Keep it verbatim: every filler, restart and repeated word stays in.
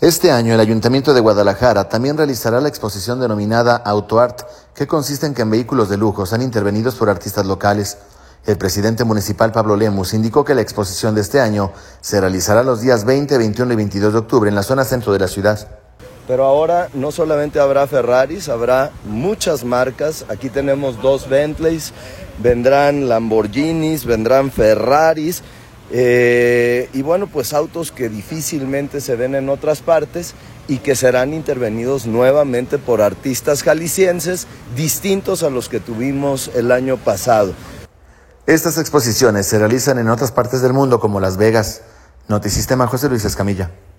Este año el Ayuntamiento de Guadalajara también realizará la exposición denominada AutoArt, que consiste en que en vehículos de lujo sean intervenidos por artistas locales. El presidente municipal Pablo Lemus indicó que la exposición de este año se realizará los días veinte, veintiuno y veintidós de octubre en la zona centro de la ciudad. Pero ahora no solamente habrá Ferraris, habrá muchas marcas. Aquí tenemos dos Bentleys, vendrán Lamborghinis, vendrán Ferraris. Eh, y bueno, pues autos que difícilmente se ven en otras partes y que serán intervenidos nuevamente por artistas jaliscienses distintos a los que tuvimos el año pasado. Estas exposiciones se realizan en otras partes del mundo como Las Vegas. Notisistema, José Luis Escamilla.